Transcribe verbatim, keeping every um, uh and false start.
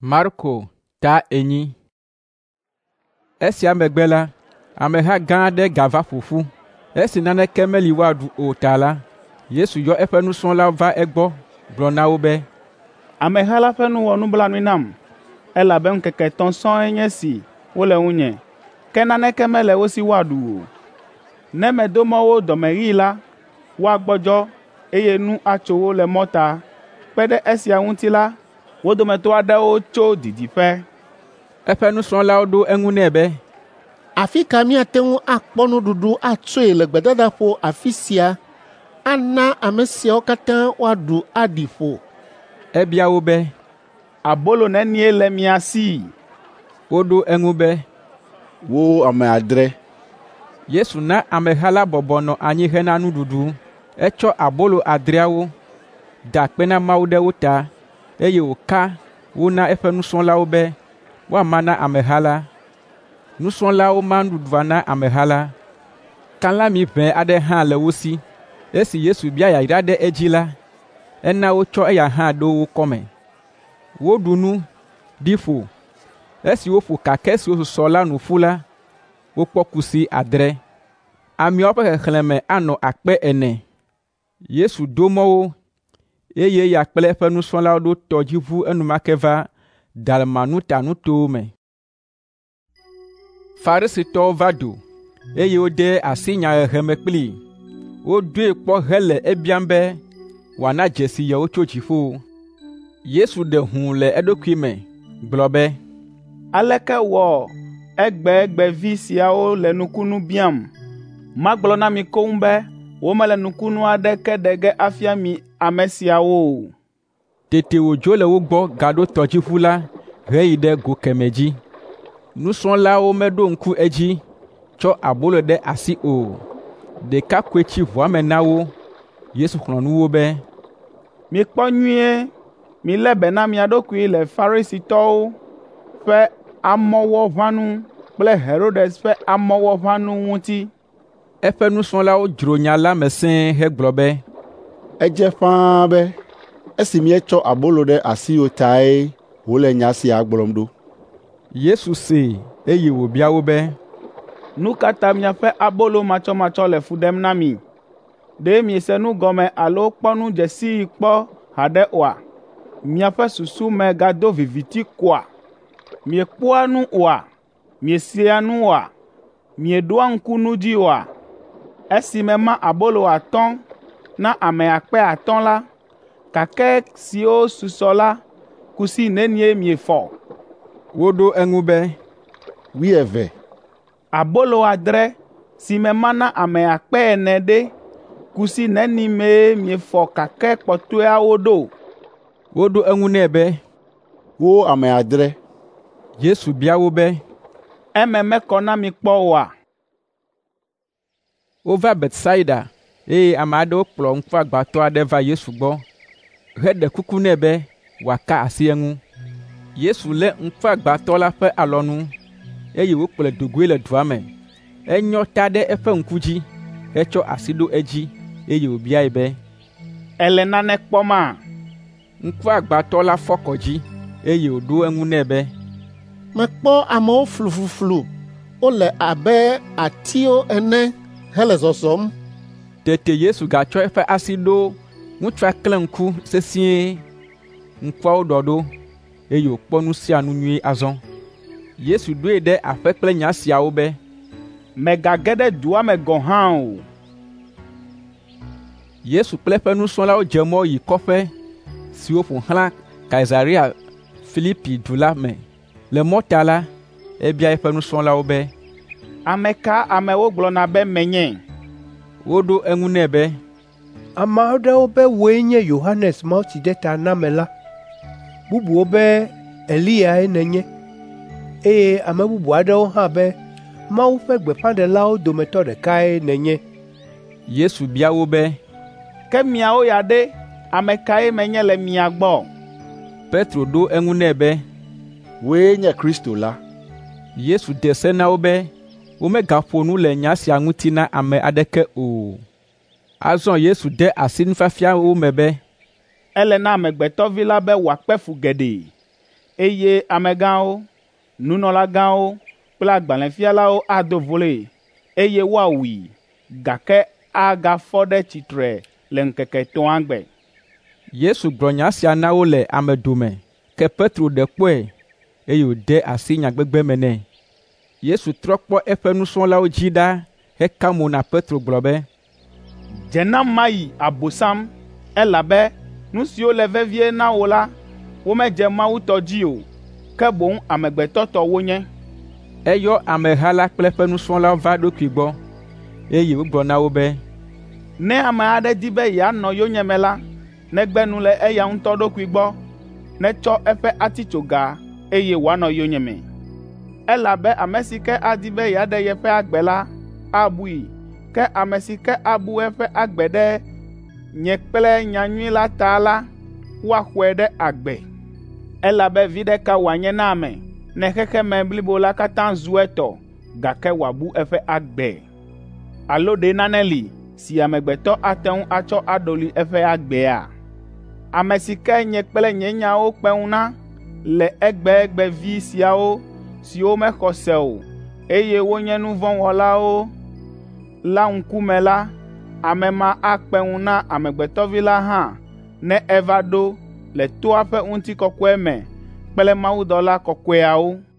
Marko ta enyi. Esia megbe la, ameha gã aɖe gava ƒoƒu. Esi naneke meli woaɖu o ta la, Yesu yɔ eƒe nusrɔ̃lawo va egbɔ, gblɔ na wo be, ameha la ƒe nu wɔ nublanui nam, elabena ŋkeke etɔ̃ sɔŋe nye si wole ŋunye, ke naneke mele wo si woaɖu o. Ne medo mɔ wo dɔmeɣii la, woagbɔdzɔ, eye nu atso wo le mɔta. Kpe ɖe esia ŋuti la, wo dometɔ aɖewo tso didiƒe. Eƒe nusrɔ̃lawo ɖo eŋu nɛ be, afi ka míate ŋu akpɔ nuɖuɖu atsoe le gbedadaƒo afi sia, ana ame siawo katã woaɖu aɖi ƒo? Ebia wo be, abolo nenie le mia si? Woɖo eŋu be, wo ame adre. Yesu na ameha la bɔbɔ nɔ anyi hena nuɖuɖu. Etsɔ abolo adreawo, da akpe na Mawu ɖe wo ta, eye wòka wo na eƒe nusrɔ̃lawo be woama na ameha la. Nusrɔ̃lawo ma nuɖuɖua na ameha la. Kalãmi ʋɛ aɖe hã le wo si. Esi Yesu bia yayra ɖe edzi la, ena wotsɔ eya hã ɖo wo kɔme. Woɖu nu, ɖi ƒo. Esi woƒo kakɛ siwo susɔ la nu ƒu la, wokpɔ kusi adre. Ameawo ƒe xexlẽme anɔ akpe ene. Yesu do mɔ wo, eye ya kple eƒe nusrɔ̃lawo ɖo tɔdziʋu enumake va Dalmanuta nutowo me. Farisitɔwo va do, eye wode asi nyahehe me kplii. Wodoe kpɔ hele ebiam be wòana dzesi yewo tso dziƒo. Yesu ɖe hũu le eɖokui me, gblɔ be, aleke wɔ egbegbevi siawo le nukunu biam? Magblɔ na mi koŋ be womele nukunu aɖeke ɖe ge afia mi ame siawo o. Tete wòdzo le wo gbɔ gaɖo tɔdziʋu la heyi ɖe go kemɛ dzi. Nusrɔ̃lawo meɖo ŋku edzi, tsɔ abolo ɖe asi o. Ɖeka koe tsi ʋua me na wo. Yesu xlɔ̃ nu wo be, mikpɔ nyuie, milé be na mia ɖokui le Farisitɔwo ƒe amɔwɔʋãnu kple Herodes ƒe amɔwɔʋãnu ŋuti. Eƒe nusrɔ̃lawo dzro nya la me sẽe hegblɔ be, edze ƒãa be esi míetsɔ abolo ɖe asiwo tae wòle nya sia gblɔm ɖo. Yesu see, eye wòbia wo be, nu ka ta miaƒe abolo matsɔmatsɔ le fu ɖem na mi? Ɖe miese nu gɔme alo kpɔ nu dzesii kpɔ haɖe oa? Miaƒe susu me gado viviti koa? Miekpɔa nu oa? Miesea nu oa? Mieɖoa ŋku nu dzi oa? Esi mema abolo atɔ̃ na ame akpe atɔ̃ la, kakɛ siwo susɔ la, kusi nenie miefɔ? Woɖo eŋu be, wuieve. Abolo adre si mema na ame akpe ene ɖe, kusi neni mee miefɔ kakɛ kpɔtɔeawo ɖo? Woɖo eŋu nɛ be, wo ame adre. Yesu bia wo be, eme mekɔ na mi kpɔ oa? Wova Betsaida, eye ame aɖewo kplɔ ŋkuagbãtɔ aɖe va Yesu gbɔ, heɖe kuku nɛ be wòaka asi eŋu. Yesu lé ŋkuagbãtɔ la ƒe alɔnu, eye wòkplɔe do goe le dua me. Enyɔ ta ɖe eƒe ŋku dzi, hetsɔ asi ɖo edzi, eye wòbiae be, ele nane kpɔma? Ŋkuagbãtɔ la fɔ kɔ dzi, eye wòɖo eŋu nɛ be, mekpɔ amewo flufluflu, wole abe atiwo ene hele zɔzɔm. Tete Yesu gatsɔ eƒe asi ɖo ŋutsua klẽ ŋku sesĩe. Ŋkuawo ɖɔɖo, eye wòkpɔ nu sia nu nyuie azɔ. Yesu ɖoe ɖe aƒe kple nya siawo be, mègage ɖe dua me gɔ̃ hã o. Yesu kple eƒe nusrɔ̃lawo dze mɔ yi kɔƒe siwo ƒo xlã Kaesarea Filipi du la me. Le mɔta la, ebia eƒe nusrɔ̃lawo be, ame ka amewo gblɔna be menye? Woɖo eŋu nɛ be, ame aɖewo be wòe nye Yohanes Mawutsidetanamela, bubuwo be Eliyae nenye, eye ame bubu aɖewo hã be Mawu ƒe gbeƒãɖelawo dometɔ ɖekae nenye. Yesu bia wo be, ke miawo ya ɖe, ame kae menye le mia gbɔ? Petro ɖo eŋu nɛ be, woe nye Kristo la. Yesu de se na wo be womegaƒo nu le nya sia ŋuti na ame aɖeke o. Azɔ Yesu de asi nufiafia wo me be, ele na Amegbetɔ Vi la be wòakpe fu geɖe, eye amegãwo, nunɔlagãwo kple agbalẽfialawo ado vloe, eye woawui, gake agafɔ ɖe tsitre le ŋkeke etɔ̃a gbe. Yesu gblɔ nya sia na wo le amedome, ke Petro ɖe kpɔe, eye wòde asi nyagbegbe me nɛ. Yesu trɔ kpɔ eƒe nusrɔ̃lawo dzi ɖa heka mo na Petro gblɔ be, dze nam mayi Abosam, elabe nu siwo le vevie na wò la, womedze Mawu tɔ dzi o, ke boŋ amegbetɔ tɔ wonye. Eyɔ ameha la kple eƒe nusrɔ̃lawo va eɖokui gbɔ, eye wogblɔ na wo be, ne ame aɖe di be yeanɔ yonyeme la, negbe nu le eya ŋutɔ ɖokui gbɔ, netsɔ eƒe atitsoga, eye wòanɔ yonyeme. Elabe ame si ke adi be yeaɖe yeƒe agbe la, abui, ke ame si ke abu eƒe agbe ɖe nye kple nyanyui la ta la, woaxɔe ɖe agbe. Elabe viɖe ka wòanye na ame, ne xexeme blibo la katã zu etɔ, gake wòabu eƒe agbe? Alo ɖe nane li si amegbetɔ ate ŋu atsɔ aɖoli eƒe agbea? Ame si ke nye kple nye nyawo kpe ŋu na le egbe vi siawo siwo mexɔ se o, eye wonye nu vɔ̃ wɔlawo la ŋkume la, ame ma akpe ŋu na Amegbetɔ Vi la hã ne eva ɖo le toa ƒe ŋutikɔkɔe me kple mawudɔla kɔkɔeawo.